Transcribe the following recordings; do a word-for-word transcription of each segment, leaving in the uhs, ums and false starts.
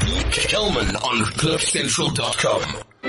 Kelman on cliff central dot com.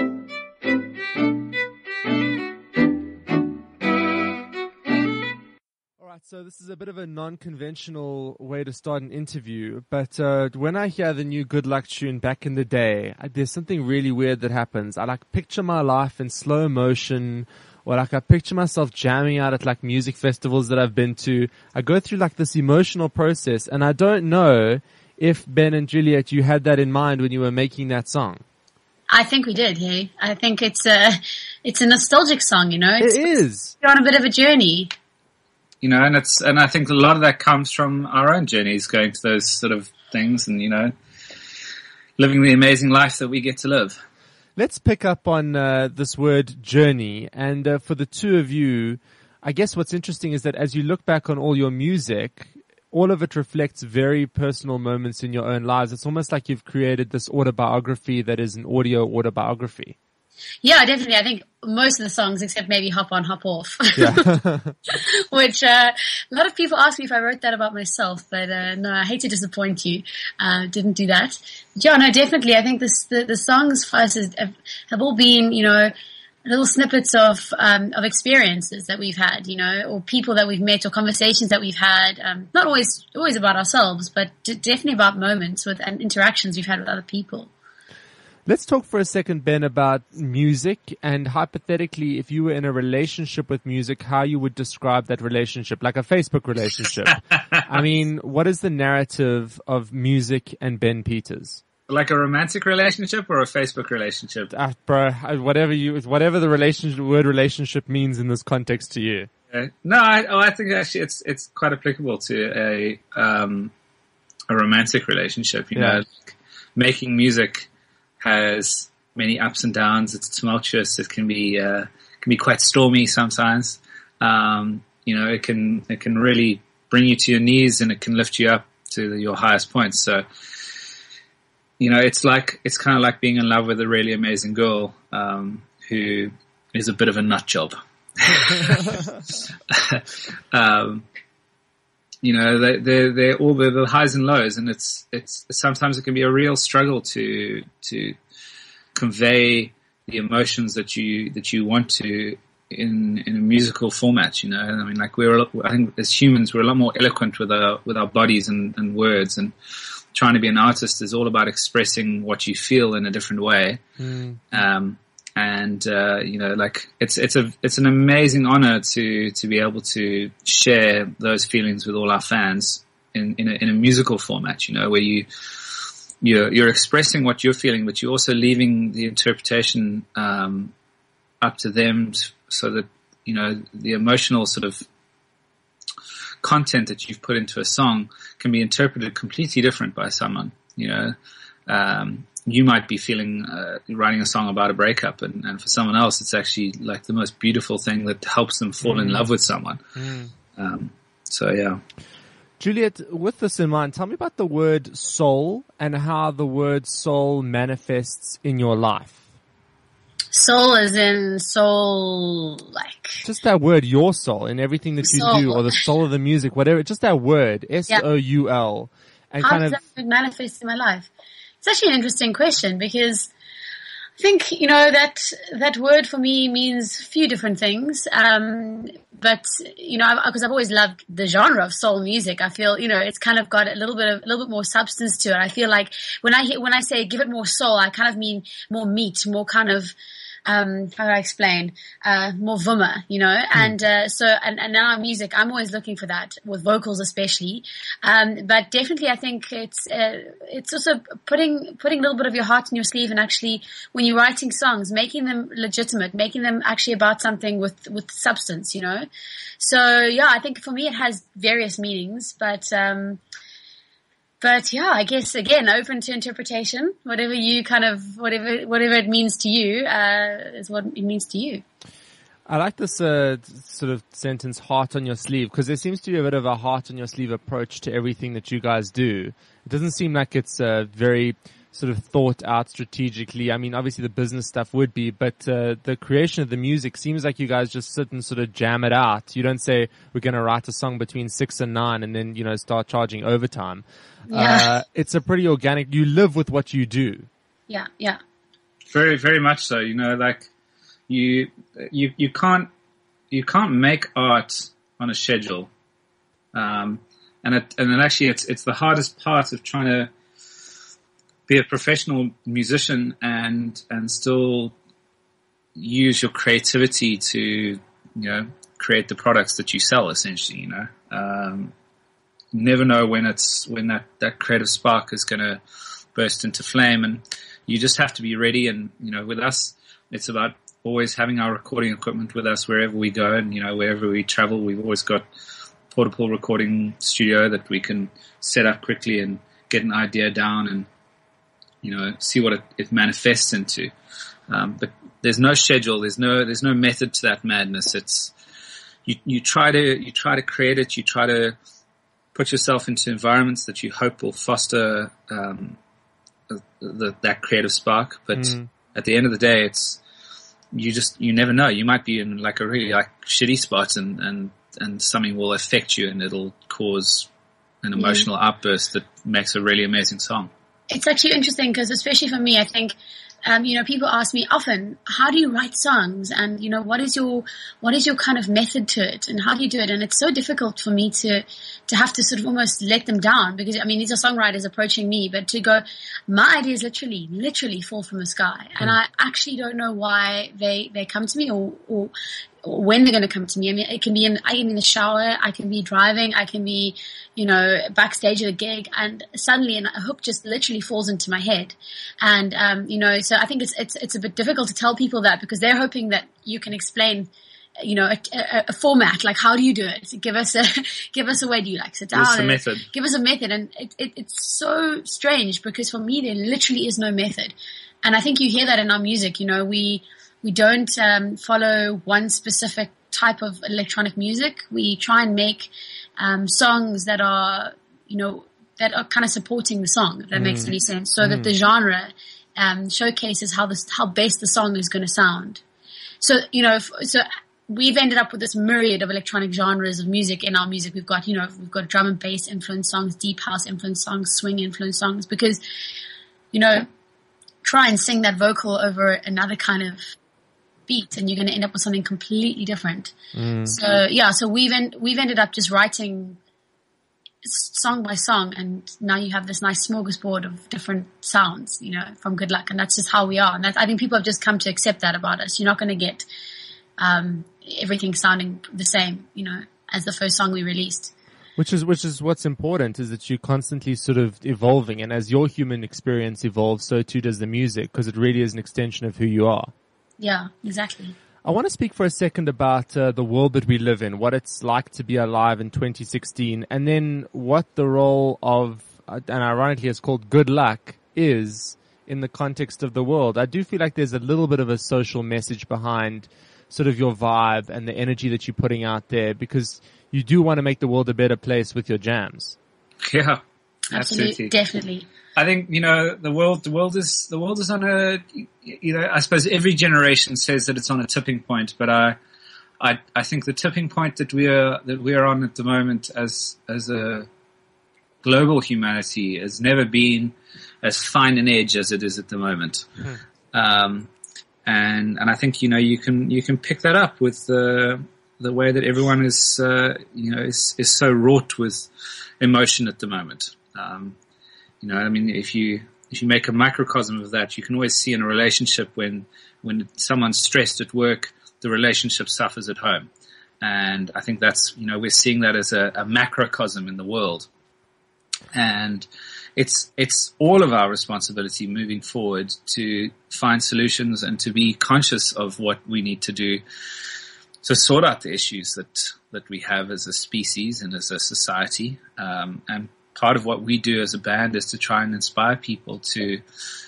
So this is a bit of a non-conventional way to start an interview, but uh, when I hear the new Good Luck tune Back in the Day, I, there's something really weird that happens. I like picture my life in slow motion, or like I picture myself jamming out at like music festivals that I've been to. I go through like this emotional process, and I don't know if Ben and Juliet, you had that in mind when you were making that song. I think we did, hey. I think it's a, it's a nostalgic song, you know. It's, it is. You're on a bit of a journey. You know, and it's, and I think a lot of that comes from our own journeys, going to those sort of things and, you know, living the amazing life that we get to live. Let's pick up on uh, this word journey. And uh, for the two of you, I guess what's interesting is that as you look back on all your music, all of it reflects very personal moments in your own lives. It's almost like you've created this autobiography that is an audio autobiography. Yeah, definitely. I think most of the songs, except maybe Hop On, Hop Off, yeah. which uh, a lot of people ask me if I wrote that about myself, but uh, no, I hate to disappoint you. Uh, didn't do that. But yeah, no, definitely. I think this, the, the songs for us is, have, have all been, you know, little snippets of um, of experiences that we've had, you know, or people that we've met, or conversations that we've had. Um, not always always about ourselves, but d- definitely about moments with and interactions we've had with other people. Let's talk for a second, Ben, about music, and hypothetically, if you were in a relationship with music, how you would describe that relationship, like a Facebook relationship. I mean, what is the narrative of music and Ben Peters? Like a romantic relationship or a Facebook relationship? Ah, bro, whatever you, whatever the relationship, word relationship means in this context to you. Uh, no, I, oh, I think actually it's it's quite applicable to a um, a romantic relationship. You Yeah. know, like making music has many ups and downs. It's tumultuous. It can be uh, can be quite stormy sometimes. Um, you know, it can it can really bring you to your knees, and it can lift you up to your highest points. So, you know, it's like it's kind of like being in love with a really amazing girl um, who is a bit of a nut job. um, you know, they they they're all the, the highs and lows, and it's it's sometimes it can be a real struggle to to convey the emotions that you that you want to in in a musical format. You know, I mean, like we're I think as humans we're a lot more eloquent with our with our bodies and, and words, and trying to be an artist is all about expressing what you feel in a different way. Mm. Um, and, uh, you know, like it's, it's a, it's an amazing honor to, to be able to share those feelings with all our fans in, in a, in a musical format, you know, where you, you're, you're expressing what you're feeling, but you're also leaving the interpretation, um, up to them so that, you know, the emotional sort of content that you've put into a song can be interpreted completely different by someone, you know. Um, you might be feeling, uh, writing a song about a breakup, and, and for someone else, it's actually like the most beautiful thing that helps them fall mm. in love with someone. Mm. Um, so yeah. Juliet, with this in mind, tell me about the word soul and how the word soul manifests in your life. Soul as in soul, like... Just that word, your soul, in everything that you soul. do, or the soul of the music, whatever, just that word, S O U L. And how kind does of, that manifest in my life? It's actually an interesting question, because I think, you know, that that word for me means a few different things. Um, but, you know, because I've always loved the genre of soul music. I feel, you know, it's kind of got a little bit of, a little bit more substance to it. I feel like when I hear, when I say give it more soul, I kind of mean more meat, more kind of, um, how do I explain, uh, more vummer, you know, mm. and, uh, so, and, and now music, I'm always looking for that with vocals especially. Um, but definitely I think it's, uh, it's also putting, putting a little bit of your heart in your sleeve, and actually when you're writing songs, making them legitimate, making them actually about something with, with substance, you know. So yeah, I think for me it has various meanings, but, um, But yeah, I guess again, open to interpretation. Whatever you kind of, whatever, whatever it means to you, uh, is what it means to you. I like this uh, sort of sentence, heart on your sleeve, because there seems to be a bit of a heart on your sleeve approach to everything that you guys do. It doesn't seem like it's uh, very sort of thought out strategically? I mean, obviously the business stuff would be, but uh, the creation of the music seems like you guys just sit and sort of jam it out. You don't say we're going to write a song between six and nine and then, you know, start charging overtime. Yeah. Uh, it's a pretty organic, you live with what you do. Yeah, yeah. Very, very much so. You know, like you, you, you can't, you can't make art on a schedule. Um, and it, and then actually it's, it's the hardest part of trying to be a professional musician and, and still use your creativity to, you know, create the products that you sell essentially, you know. Um, you never know when it's, when that, that creative spark is going to burst into flame, and you just have to be ready. And, you know, with us, it's about always having our recording equipment with us wherever we go, and, you know, wherever we travel, we've always got portable recording studio that we can set up quickly and get an idea down and, you know, see what it, it manifests into. Um, but there's no schedule. There's no, there's no method to that madness. It's, you, you try to, you try to create it. You try to put yourself into environments that you hope will foster, um, the, the, that creative spark. But mm. at the end of the day, it's, you just, you never know. You might be in like a really like shitty spot and, and, and something will affect you and it'll cause an emotional mm. outburst that makes a really amazing song. It's actually interesting because especially for me, I think, um, you know, people ask me often, how do you write songs? And, you know, what is your, what is your kind of method to it? And how do you do it? And it's so difficult for me to, to have to sort of almost let them down because, I mean, these are songwriters approaching me, but to go, my ideas literally, literally fall from the sky. And I actually don't know why they, they come to me or, or, or when they're going to come to me. I mean, it can be in, I can be in the shower, I can be driving, I can be, you know, backstage at a gig, and suddenly a hook just literally falls into my head. And, um, you know, so I think it's, it's, it's a bit difficult to tell people that because they're hoping that you can explain, you know, a, a, a format, like how do you do it? Give us a, give us a way. Do you like sit down? Give us a method. Give us a method. And it, it, it's so strange because for me, there literally is no method. And I think you hear that in our music, you know, we, we don't, um, follow one specific type of electronic music. We try and make, um, songs that are, you know, that are kind of supporting the song, if that mm. makes any sense. So mm. that the genre, um, showcases how this, how best the song is going to sound. So, you know, if, so, we've ended up with this myriad of electronic genres of music in our music. We've got, you know, we've got drum and bass influenced songs, deep house influenced songs, swing influenced songs, because, you know, try and sing that vocal over another kind of beat and you're going to end up with something completely different. Mm. So yeah, so we've, en- we've ended up just writing song by song, and now you have this nice smorgasbord of different sounds, you know, from Good Luck. And that's just how we are. And that's, I think people have just come to accept that about us. You're not going to get, um, everything sounding the same, you know, as the first song we released. Which is, which is what's important, is that you're constantly sort of evolving, and as your human experience evolves, so too does the music, because it really is an extension of who you are. Yeah, exactly. I want to speak for a second about uh, the world that we live in, what it's like to be alive in twenty sixteen, and then what the role of, uh, and ironically it's called Good Luck, is in the context of the world. I do feel like there's a little bit of a social message behind sort of your vibe and the energy that you're putting out there, because you do want to make the world a better place with your jams. Yeah, absolutely, absolutely. Definitely. I think, you know, the world, the world is, the world is on a, you know, I suppose every generation says that it's on a tipping point, but I, I, I think the tipping point that we are, that we are on at the moment as, as a global humanity has never been as fine an edge as it is at the moment. Hmm. Um, and, and I think, you know, you can, you can pick that up with the, the way that everyone is, uh, you know, is, is so wrought with emotion at the moment. Um, You know, I mean, if you, if you make a microcosm of that, you can always see in a relationship when, when someone's stressed at work, the relationship suffers at home. And I think that's, you know, we're seeing that as a, a macrocosm in the world. And it's, it's all of our responsibility moving forward to find solutions and to be conscious of what we need to do to sort out the issues that, that we have as a species and as a society. Um, and part of what we do as a band is to try and inspire people to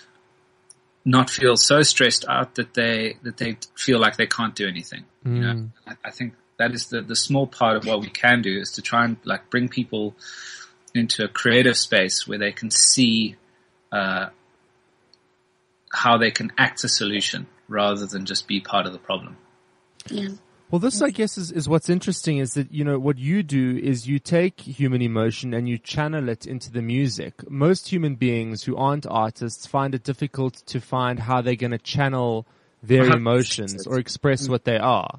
not feel so stressed out that they, that they feel like they can't do anything. Mm. You know, I, I think that is the, the small part of what we can do, is to try and like bring people into a creative space where they can see, uh, how they can act a solution rather than just be part of the problem. Yeah. Well, this, I guess, is, is what's interesting is that, you know, what you do is you take human emotion and you channel it into the music. Most human beings who aren't artists find it difficult to find how they're going to channel their emotions or express what they are.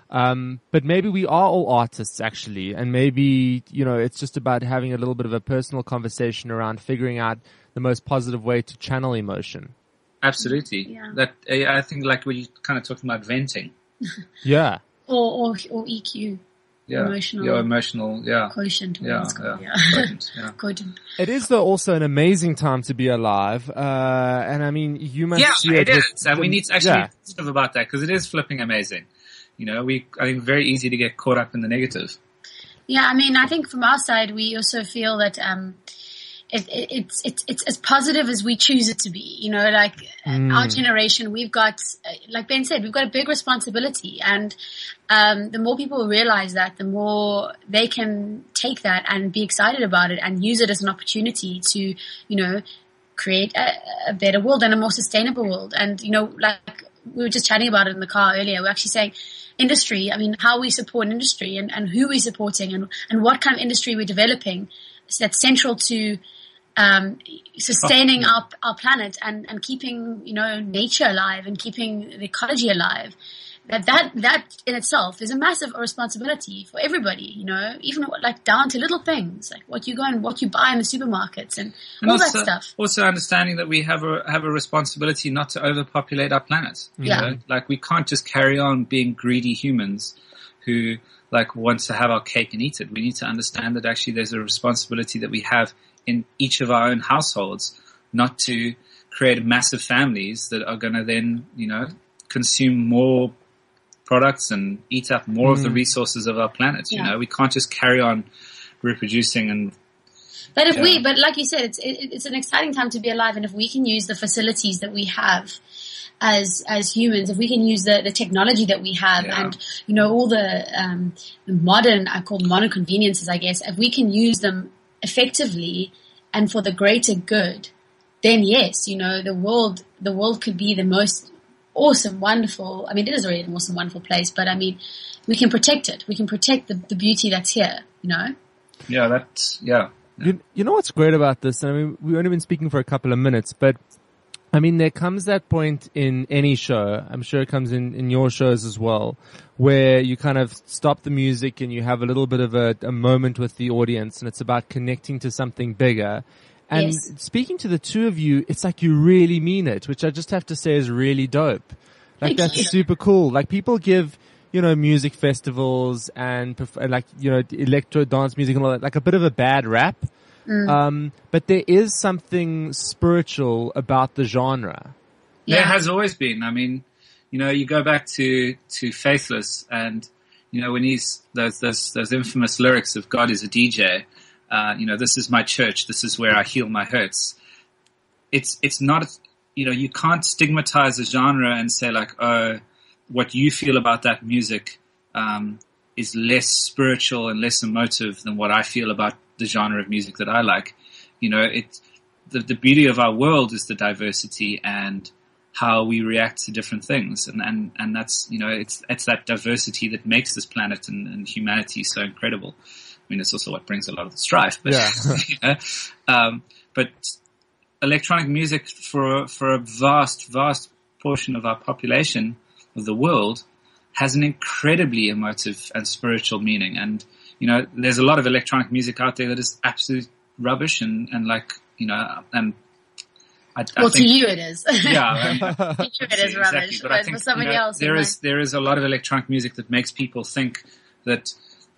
Um, but maybe we are all artists, actually, and maybe, you know, it's just about having a little bit of a personal conversation around figuring out the most positive way to channel emotion. Absolutely. Yeah. That I think, like, when you kind of talking about venting. Yeah. Or, or, or E Q. Yeah. Emotional. Your emotional, yeah. Quotient. Yeah, It's called, yeah. yeah. Quotient, yeah. Quotient. It is, though, also an amazing time to be alive. Uh, and I mean, you must Yeah, see it it. is. with And the- we need to actually yeah. talk about that because it is flipping amazing. You know, we, I think very easy to get caught up in the negative. Yeah, I mean, I think from our side, we also feel that um, it, it, it's it's it's as positive as we choose it to be. You know, like Mm. our generation, we've got, uh, like Ben said, we've got a big responsibility, and um, the more people realize that, the more they can take that and be excited about it and use it as an opportunity to, you know, create a, a better world and a more sustainable world. And you know, like we were just chatting about it in the car earlier. We're actually saying industry, I mean, how we support industry and, and who we're supporting and, and what kind of industry we're developing that's central to um, sustaining our, our planet and, and keeping, you know, nature alive and keeping the ecology alive. That, that, that in itself is a massive responsibility for everybody, you know, even like down to little things, like what you go and what you buy in the supermarkets and, And all also, that stuff. also understanding that we have a have a responsibility not to overpopulate our planet. you Yeah. know? Like we can't just carry on being greedy humans who like wants to have our cake and eat it. We need to understand that actually there's a responsibility that we have in each of our own households not to create massive families that are going to then, you know, consume more products and eat up more of the resources of our planet. You Yeah. know, we can't just carry on reproducing and But if Yeah. we, but like you said, it's it, it's an exciting time to be alive, and if we can use the facilities that we have as as humans, if we can use the, the technology that we have, Yeah. and you know all the um, the modern, I call modern conveniences, I guess, if we can use them effectively and for the greater good, then yes, you know the world the world could be the most awesome, wonderful. I mean, it is already an awesome, wonderful place, but I mean, we can protect it. We can protect the, the beauty that's here. You know. yeah, that's yeah. You, you know what's great about this? I mean, we've only been speaking for a couple of minutes, but I mean, there comes that point in any show, I'm sure it comes in, in your shows as well, where you kind of stop the music and you have a little bit of a, a moment with the audience, and it's about connecting to something bigger. And Yes. speaking to the two of you, it's like you really mean it, which I just have to say is really dope. Like Thank that's you. super cool. Like people give, you know, music festivals and, perf- and like, you know, electro dance music and all that, like a bit of a bad rap. Mm. Um, but there is something spiritual about the genre. There Yeah. has always been. I mean, you know, you go back to, to Faithless and, you know, when he's, those, those, those infamous lyrics of God is a D J, uh, you know, this is my church, this is where I heal my hurts. It's, it's not, you know, you can't stigmatize a genre and say like, oh, what you feel about that music, um, is less spiritual and less emotive than what I feel about the genre of music that I like. You know, it, the, the beauty of our world is the diversity and how we react to different things. And, and, and that's, you know, it's, it's that diversity that makes this planet and, and humanity so incredible. I mean, it's also what brings a lot of the strife, but, Yeah. you know, um, but electronic music for, for a vast, vast portion of our population of the world has an incredibly emotive and spiritual meaning. And, you know, there's a lot of electronic music out there that is absolute rubbish and, and like, you know, and I, I Well, think, to you it is. yeah, I mean, To you it is exactly. rubbish, But but, I think for somebody you know, else, there it is there is a lot of electronic music that makes people think that,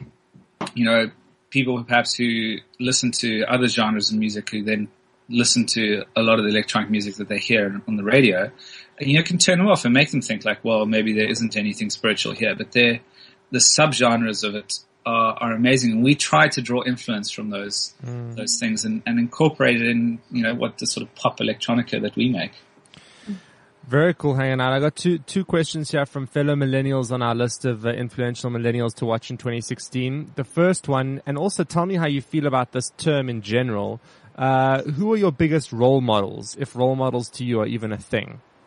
you know, people perhaps who listen to other genres of music who then listen to a lot of the electronic music that they hear on the radio, you know, can turn them off and make them think like, well, maybe there isn't anything spiritual here, but they're, the subgenres of it are, are amazing. And we try to draw influence from those, Mm. those things and, and incorporate it in, you know, what the sort of pop electronica that we make. Very cool hanging out. I got two two questions here from fellow millennials on our list of uh, influential millennials to watch in twenty sixteen. The first one, and also tell me how you feel about this term in general. Uh, who are your biggest role models, if role models to you are even a thing?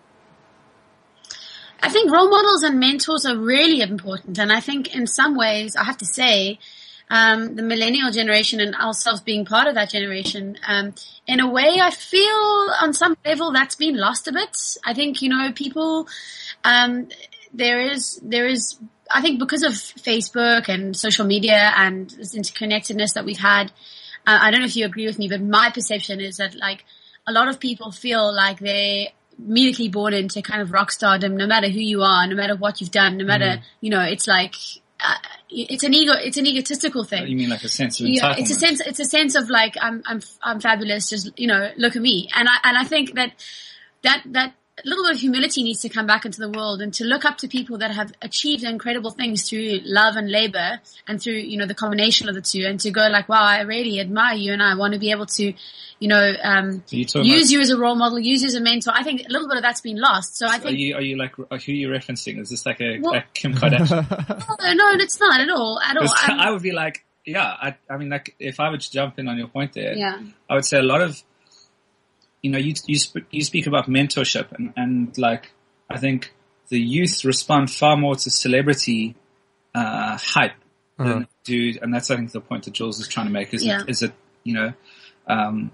I think role models and mentors are really important. And I think in some ways, I have to say, um, the millennial generation and ourselves being part of that generation, um, in a way, I feel on some level that's been lost a bit. I think, you know, people, um, there is, there is, I think because of Facebook and social media and this interconnectedness that we've had, uh, I don't know if you agree with me, but my perception is that like a lot of people feel like they immediately born into kind of rock stardom, no matter who you are, no matter what you've done, no matter, mm. you know, it's like, uh, it's an ego, it's an egotistical thing. You mean like a sense of entitlement? Yeah, it's a sense, it's a sense of like, I'm, I'm, I'm fabulous. Just, you know, look at me. And I, and I think that, that, that a little bit of humility needs to come back into the world and to look up to people that have achieved incredible things through love and labor and through, you know, the combination of the two, and to go like, wow, I really admire you and I want to be able to, you know, um, you use you as a role model, use you as a mentor. I think a little bit of that's been lost. So I think. Are you, are you like, who are you referencing? Is this like a, well, a Kim Kardashian? no, no, it's not at all, at all. I would be like, yeah, I, I mean, like, if I were to jump in on your point there, yeah. I would say a lot of, you know, you, you, sp- you speak about mentorship and, and like, I think the youth respond far more to celebrity, uh, hype uh-huh. than do, and that's, I think, the point that Jules is trying to make is, yeah. it, is it, you know, um,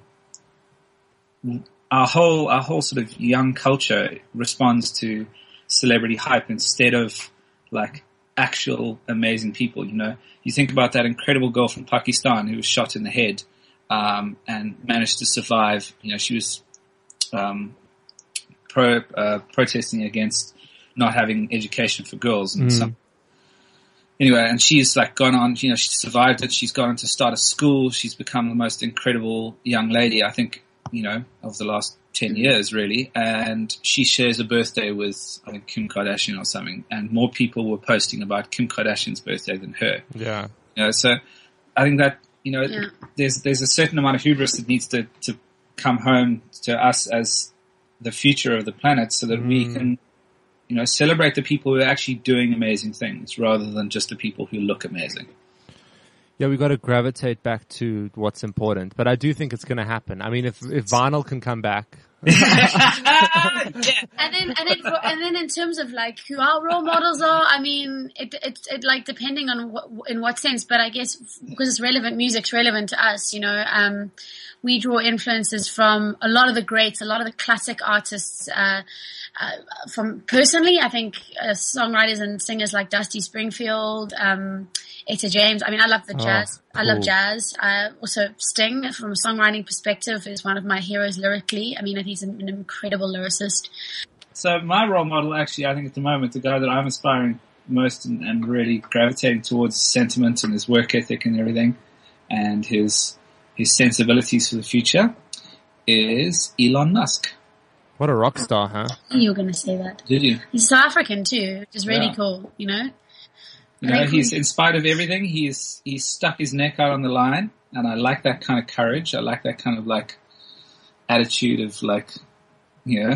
our whole, our whole sort of young culture responds to celebrity hype instead of like actual amazing people, you know. You think about that incredible girl from Pakistan who was shot in the head, um, and managed to survive. You know, she was, um, pro, uh, protesting against not having education for girls and mm. some, anyway, and she's like gone on, you know, she survived it. She's gone on to start a school. She's become the most incredible young lady, I think, you know, of the last ten years, really. And she shares a birthday with, I think, Kim Kardashian or something. And more people were posting about Kim Kardashian's birthday than her. Yeah. You know, so I think that, you know, yeah. there's, there's a certain amount of hubris that needs to, to come home to us as the future of the planet so that mm. we can, you know, celebrate the people who are actually doing amazing things rather than just the people who look amazing. Yeah, we got to gravitate back to what's important, but I do think it's going to happen. I mean, if if vinyl can come back, yeah. and then and then for, and then in terms of like who our role models are, I mean, it it, it like depending on what, in what sense, but I guess because it's relevant, music's relevant to us. You know, um, we draw influences from a lot of the greats, a lot of the classic artists. Uh, uh, from personally, I think uh, songwriters and singers like Dusty Springfield. Um, Etta James. I mean, I love the jazz. Oh, cool. I love jazz. Uh, also Sting, from a songwriting perspective, is one of my heroes lyrically. I mean, he's an, an incredible lyricist. So my role model, actually, I think at the moment, the guy that I'm aspiring most and, and really gravitating towards sentiment and his work ethic and everything and his, his sensibilities for the future is Elon Musk. What a rock star, huh? I knew you were going to say that. Did you? He's South African too, which is really yeah. cool, you know? You know, he's, in spite of everything, he's, he's stuck his neck out on the line, and I like that kind of courage. I like that kind of, like, attitude of, like, you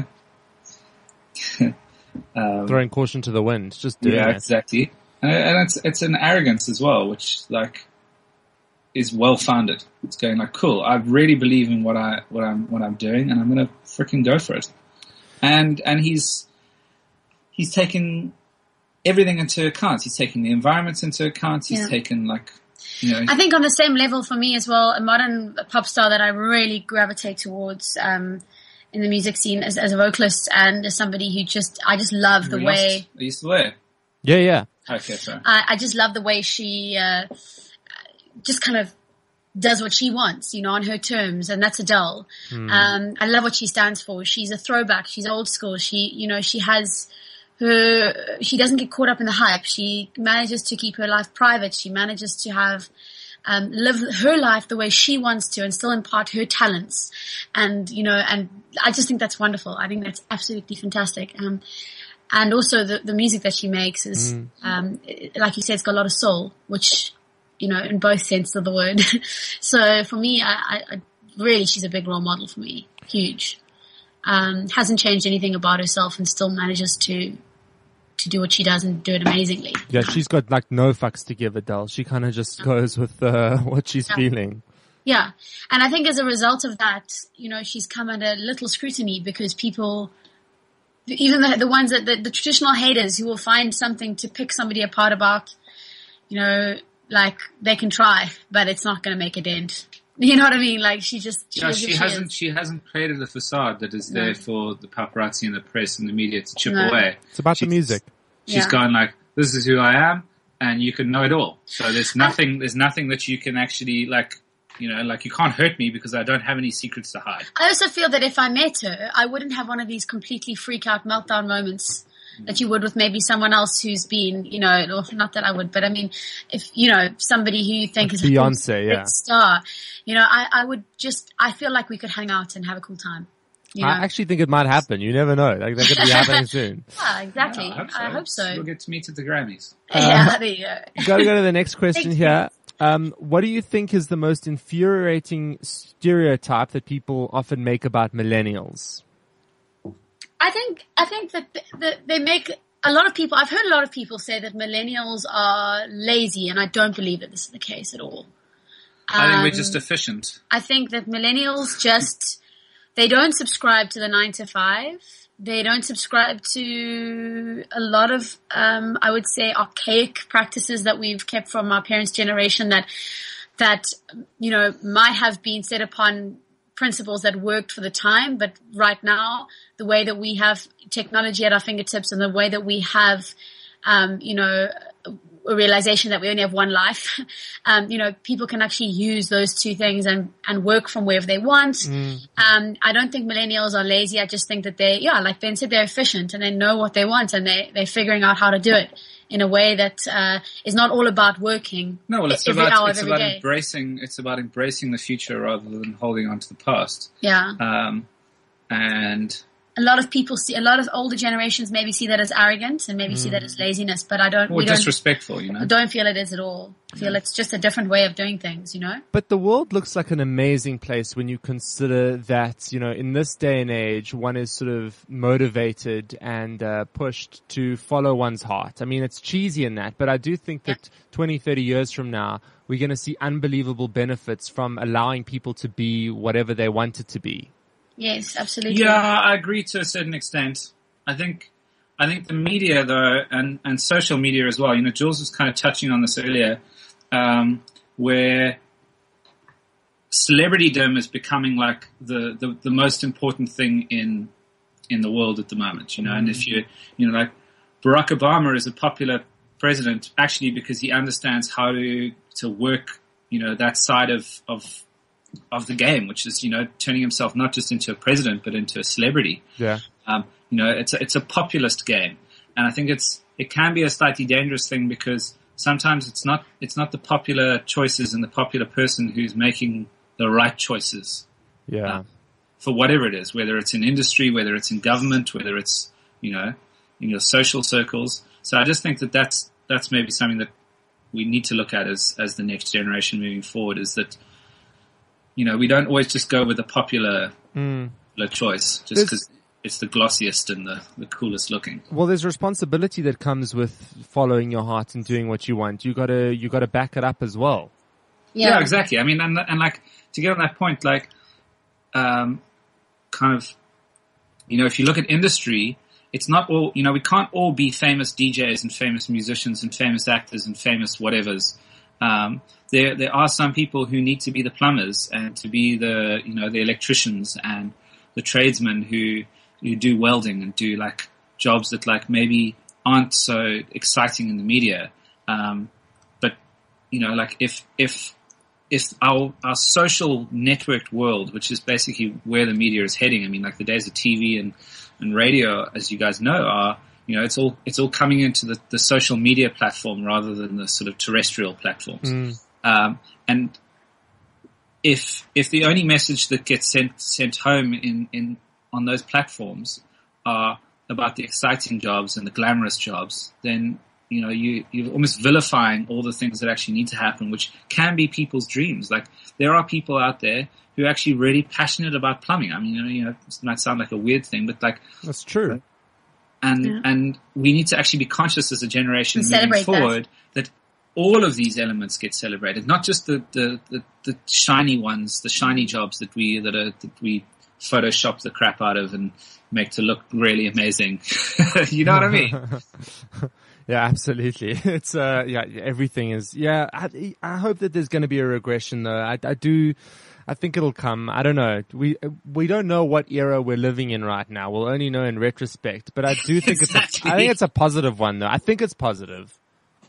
know. um, Throwing caution to the wind, just doing yeah, it. exactly. And, and it's, it's an arrogance as well, which, like, is well-founded. It's going like, cool, I really believe in what I, what I'm, what I'm doing, and I'm gonna freaking go for it. And, and he's, he's taken everything into account. He's taking the environment into account. He's yeah. taken like, you know. I think on the same level for me as well, a modern pop star that I really gravitate towards um, in the music scene as, as a vocalist and as somebody who just, I just love the way. Are you still there? Yeah, yeah. Okay, sorry. I, I just love the way she uh, just kind of does what she wants, you know, on her terms, and that's Adele. Hmm. Um, I love what she stands for. She's a throwback. She's old school. She, you know, she has her, she doesn't get caught up in the hype. She manages to keep her life private. She manages to have, um, live her life the way she wants to and still impart her talents. And, you know, and I just think that's wonderful. I think that's absolutely fantastic. Um, and also the, the music that she makes is, mm. um, like you said, it's got a lot of soul, which, you know, in both senses of the word. So for me, I, I, I really, she's a big role model for me. Huge. Um, hasn't changed anything about herself and still manages to, to do what she does and do it amazingly. Yeah, she's got like no fucks to give, Adele. She kind of just goes with uh, what she's yeah. feeling. Yeah. And I think as a result of that, you know, she's come under little scrutiny because people even the, the ones that the, the traditional haters who will find something to pick somebody apart about, you know, like they can try, but it's not going to make a dent. You know what I mean? Like she just, she, yeah, is she who she hasn't, is. she hasn't created a facade that is No. there for the paparazzi and the press and the media to chip No. away. It's about She's- the music. She's Yeah. gone like, this is who I am, and you can know it all. So there's nothing, there's nothing that you can actually like, you know, like you can't hurt me because I don't have any secrets to hide. I also feel that if I met her, I wouldn't have one of these completely freak out meltdown moments that you would with maybe someone else who's been, you know, or not that I would, but I mean, if, you know, somebody who you think Like is a Beyonce, big yeah. star, you know, I, I would just, I feel like we could hang out and have a cool time. You know? I actually think it might happen. You never know. Like that could be happening soon. Yeah, exactly. Yeah, I hope so. I hope so. We'll get to meet at the Grammys. Yeah, there you go. Got to go to the next question Thanks, here. Um, what do you think is the most infuriating stereotype that people often make about millennials? I think I think that th- that they make a lot of people. I've heard a lot of people say that millennials are lazy, and I don't believe that this is the case at all. I think we're Um, just efficient. I think that millennials just they don't subscribe to the nine to five. They don't subscribe to a lot of, um, I would say, archaic practices that we've kept from our parents' generation that, that, you know, might have been set upon principles that worked for the time. But right now, the way that we have technology at our fingertips and the way that we have, um, you know, a realization that we only have one life, um, you know, people can actually use those two things and, and work from wherever they want. Mm. Um, I don't think millennials are lazy. I just think that they, yeah, like Ben said, they're efficient and they know what they want and they, they're figuring out how to do it in a way that, uh, is not all about working. No, well, it's every hour about, of it's every about day. embracing, it's about embracing the future rather than holding on to the past. Yeah. Um, and a lot of people see, a lot of older generations maybe see that as arrogance and maybe mm. see that as laziness, but I don't, or we don't, disrespectful, you know. I don't feel it is at all. I feel yeah. it's just a different way of doing things, you know? But the world looks like an amazing place when you consider that, you know, in this day and age, one is sort of motivated and uh, pushed to follow one's heart. I mean, it's cheesy in that, but I do think that yeah. twenty, thirty years from now, we're going to see unbelievable benefits from allowing people to be whatever they want it to be. Yes, absolutely. Yeah, I agree to a certain extent. I think, I think the media though, and, and social media as well, you know, Jules was kind of touching on this earlier, um, where celebritydom is becoming like the, the, the most important thing in, in the world at the moment, you know, mm. and if you, you know, like Barack Obama is a popular president actually because he understands how to, to work, you know, that side of, of, of the game, which is, you know, turning himself not just into a president, but into a celebrity. Yeah. Um, you know, it's a, it's a populist game. And I think it's, it can be a slightly dangerous thing because sometimes it's not, it's not the popular choices and the popular person who's making the right choices. Yeah. Uh, for whatever it is, whether it's in industry, whether it's in government, whether it's, you know, in your social circles. So I just think that that's, that's maybe something that we need to look at as, as the next generation moving forward is that, you know, we don't always just go with the popular, mm. popular choice just because it's the glossiest and the, the coolest looking. Well, there's responsibility that comes with following your heart and doing what you want. You gotta, you gotta back it up as well. Yeah, yeah exactly. I mean, and, and like, to get on that point, like, um, kind of, you know, if you look at industry, it's not all, you know, we can't all be famous D Js and famous musicians and famous actors and famous whatevers. Um, there, there are some people who need to be the plumbers and to be the, you know, the electricians and the tradesmen who, who do welding and do like jobs that like maybe aren't so exciting in the media. Um, but, you know, like if, if, if our, our social networked world, which is basically where the media is heading, I mean, like the days of T V and, and radio, as you guys know, are, you know, it's all, it's all coming into the, the social media platform rather than the sort of terrestrial platforms. Mm. Um, and if, if the only message that gets sent, sent home in, in, on those platforms are about the exciting jobs and the glamorous jobs, then, you know, you, you're almost vilifying all the things that actually need to happen, which can be people's dreams. Like there are people out there who are actually really passionate about plumbing. I mean, you know, you know, it might sound like a weird thing, but like, that's true. And, yeah. and we need to actually be conscious as a generation and moving forward that. that all of these elements get celebrated, not just the, the, the, the shiny ones, the shiny jobs that we, that are, that we Photoshop the crap out of and make to look really amazing. You know what I mean? Yeah, absolutely. It's, uh, yeah, everything is, yeah, I, I hope that there's going to be a regression though. I, I do, I think it'll come. I don't know. We, we don't know what era we're living in right now. We'll only know in retrospect, but I do think Exactly. it's, a, I think it's a positive one though. I think it's positive.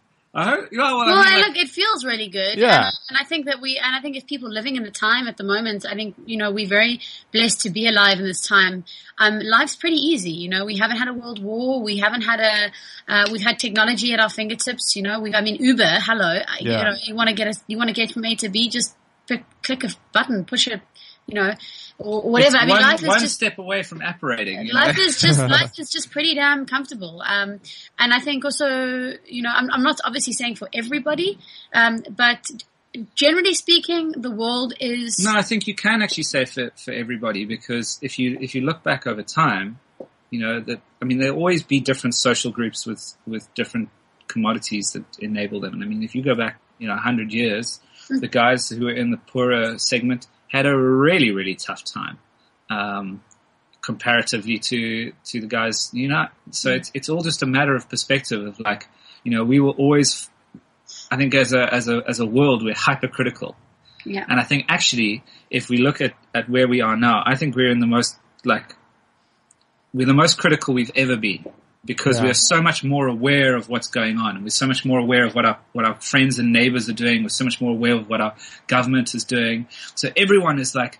I hope, well, well, Well, I mean, I like, look, it feels really good. Yeah. And, and I think that we, and I think if people living in the time at the moment, I think, you know, we're very blessed to be alive in this time. Um, life's pretty easy. You know, we haven't had a world war. We haven't had a, uh, we've had technology at our fingertips. You know, we've, I mean, Uber, hello. Yeah. You know, you want to get a, you want to get from A to B, just click, click a button, push it, you know, or, or whatever. it's I mean, one, life is one just, step away from apparating. You know? life is just life is just pretty damn comfortable. Um, and I think also, you know, I'm, I'm not obviously saying for everybody, um, but generally speaking, the world is. No, I think you can actually say for for everybody, because if you if you look back over time, you know that I mean there'll always be different social groups with with different commodities that enable them. And I mean, if you go back, you know, a hundred years, mm-hmm. the guys who were in the poorer segment had a really, really tough time, um, comparatively to, to the guys, you know, so it's, it's all just a matter of perspective of like, you know, we will always, I think as a, as a, as a world, we're hypercritical. Yeah. And I think actually, if we look at, at where we are now, I think we're in the most, like, we're the most critical we've ever been. Because yeah. we're so much more aware of what's going on, and we're so much more aware of what our what our friends and neighbors are doing. We're so much more aware of what our government is doing. So everyone is like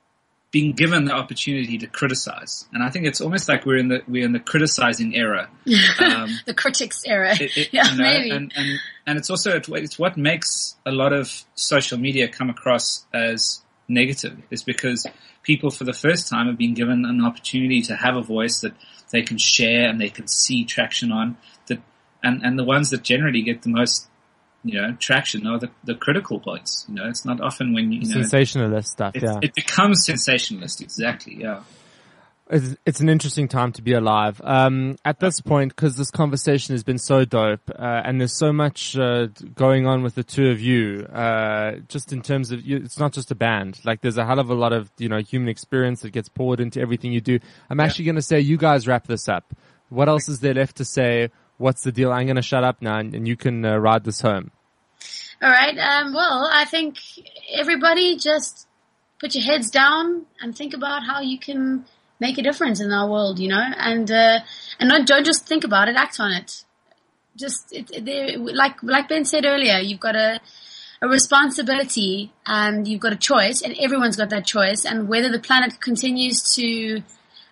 being given the opportunity to criticize, and I think it's almost like we're in the we're in the criticizing era, um, the critics era. it, it, yeah, you know, maybe. And, and and it's also it's what makes a lot of social media come across as negative, is because people for the first time have been given an opportunity to have a voice that they can share and they can see traction on, that, and, and the ones that generally get the most, you know, traction are the, the critical points. You know, it's not often when you, you know, sensationalist stuff. it, Yeah, it becomes sensationalist. Exactly. Yeah. It's, it's an interesting time to be alive. Um, at this point, because this conversation has been so dope, uh, and there's so much uh, going on with the two of you, uh, just in terms of, you, it's not just a band. Like, there's a hell of a lot of, you know, human experience that gets poured into everything you do. I'm Yeah. actually going to say, you guys wrap this up. What else is there left to say? What's the deal? I'm going to shut up now, and, and you can uh, ride this home. All right. Um, well, I think everybody just put your heads down and think about how you can make a difference in our world, you know, and uh, and not don't just think about it, act on it. Just it, it, like like Ben said earlier, you've got a a responsibility and you've got a choice, and everyone's got that choice. And whether the planet continues to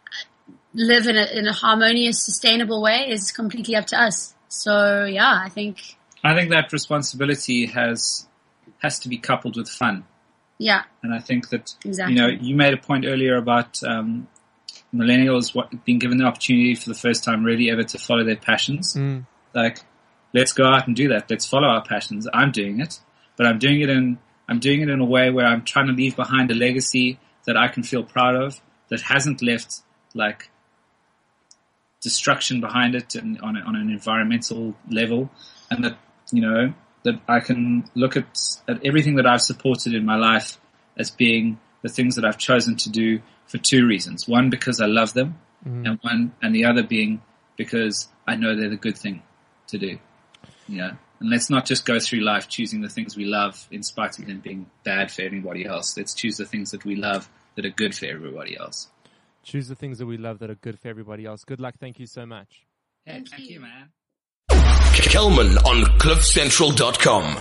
live in a in a harmonious, sustainable way is completely up to us. So yeah, I think I think that responsibility has has to be coupled with fun. yeah, And I think that, exactly. you know, you made a point earlier about um, millennials what, being given the opportunity for the first time really ever to follow their passions. Mm. Like, let's go out and do that. Let's follow our passions. I'm doing it, but I'm doing it in I'm doing it in a way where I'm trying to leave behind a legacy that I can feel proud of, that hasn't left like destruction behind it and on a, on an environmental level, and that, you know, that I can look at at everything that I've supported in my life as being the things that I've chosen to do for two reasons. One, because I love them, mm. and one, and the other being because I know they're the good thing to do. You know, and let's not just go through life choosing the things we love in spite of them being bad for anybody else. Let's choose the things that we love that are good for everybody else. Choose the things that we love that are good for everybody else. Good luck. Thank you so much. Hey, Thank thank you. you, man. Kelman on cliff central dot com.